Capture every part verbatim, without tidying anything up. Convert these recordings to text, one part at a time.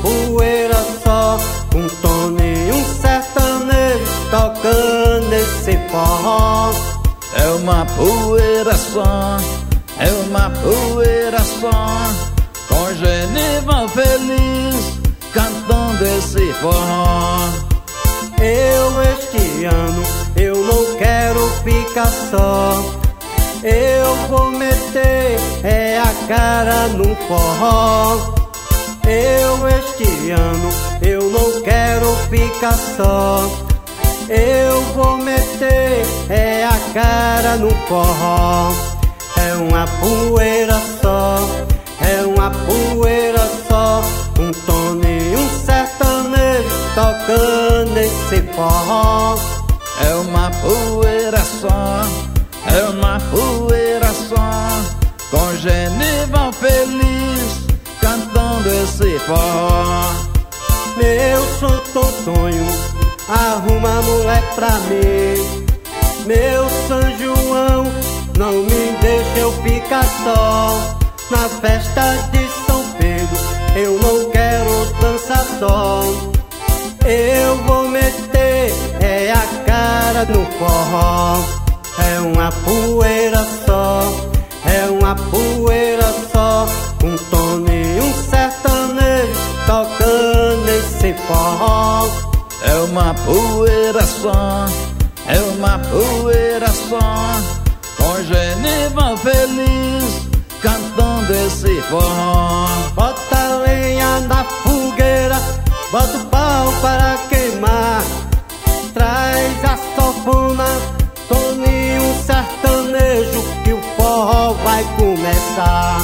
poeira só, um Toninho, um sertanejo tocando esse forró. É uma poeira só, é uma poeira só, com Genival feliz cantando esse forró. Eu este ano, eu não quero ficar só, eu vou meter é a cara no forró. Eu este ano, eu não quero ficar só, eu vou meter é a cara no forró. É uma poeira só, é uma poeira só, um Toninho, um sertanejo tocando esse forró. É uma poeira só, é uma poeira só, com Genival feliz cantando esse forró. Meu Santo Tonho, arruma mulher pra mim. Meu São João, não me deixa eu ficar só. Na festa de São Pedro, eu não quero dançar só. Eu vou meter é a cara no forró. É uma poeira só, é uma poeira só, um Toninho, um sertanejo tocando esse forró. É uma poeira só, é uma poeira só, com Genival feliz cantando esse forró. Bota a lenha na fogueira, bota o pau para queimar, traz a sanfona, Toninho, um sertanejo, que o forró vai começar.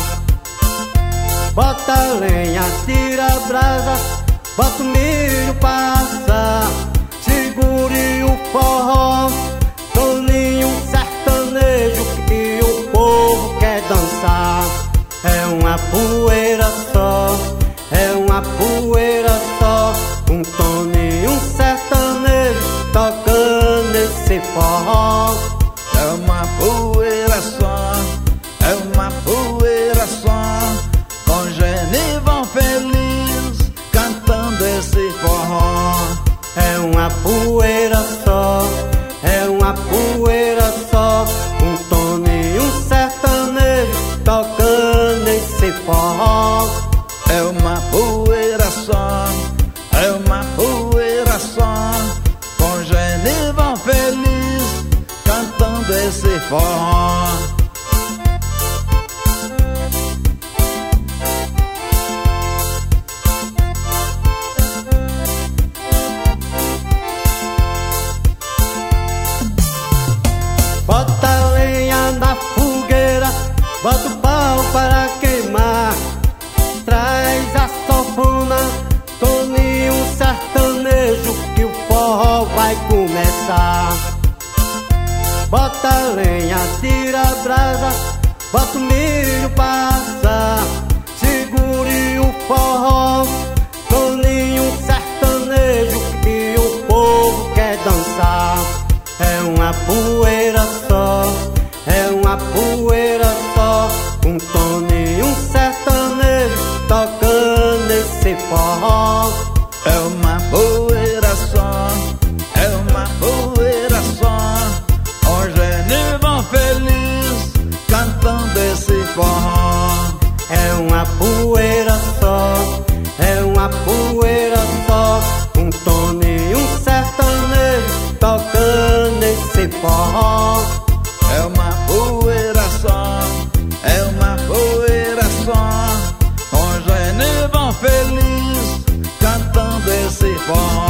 Bota a lenha, tira a brasa, bota o milho pra assar, segure o forró, Toninho, um sertanejo, que o povo quer dançar. É uma poeira só, é uma poeira só, um Toninho, um sertanejo tocando esse forró. É uma poeira só, é uma poeira só, com Genival feliz cantando esse forró. É uma poeira só, é uma poeira só, um Toninho, um sertanejo tocando esse forró. É uma poeira só, é uma poeira só, com Genival feliz cantando esse forró. Bota a lenha na fogueira, bota o pau para queimar, traz a sanfona, Toninho, um sertanejo, que o forró vai começar. Bota a lenha, tira a brasa, bota o milho pra assar, segure o forró, Toninho, um sertanejo, que o povo quer dançar. É uma poeira só, é uma poeira só, um Toninho, um sertanejo tocando esse forró. É uma poeira só, é uma poeira só, com Genival feliz cantando esse forró. É uma poeira só, é uma poeira só, um Toninho, um sertanejo tocando esse forró. É uma poeira só, é uma poeira só, com Genival feliz cantando esse forró.